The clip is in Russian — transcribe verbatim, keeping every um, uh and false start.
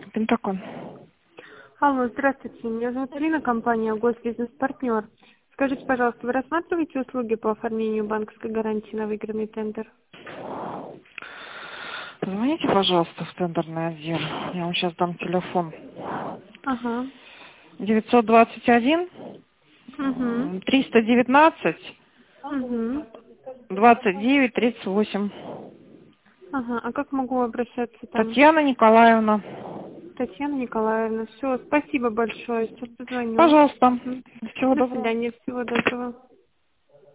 Пентакон. Алло, здравствуйте. Меня зовут Алина, компания Госбизнес-партнер. Скажите, пожалуйста, вы рассматриваете услуги по оформлению банковской гарантии на выигранный тендер? Позвоните, пожалуйста, в тендерный отдел. Я вам сейчас дам телефон. Ага. девятьсот двадцать один Угу. триста девятнадцать Угу. двадцать девять тридцать восемь. Ага. А как могу обращаться там? Татьяна Николаевна. Татьяна Николаевна. Все, спасибо большое. Сейчас позвоню. Пожалуйста. Мгм. Всего До доброго. свидания. Всего доброго.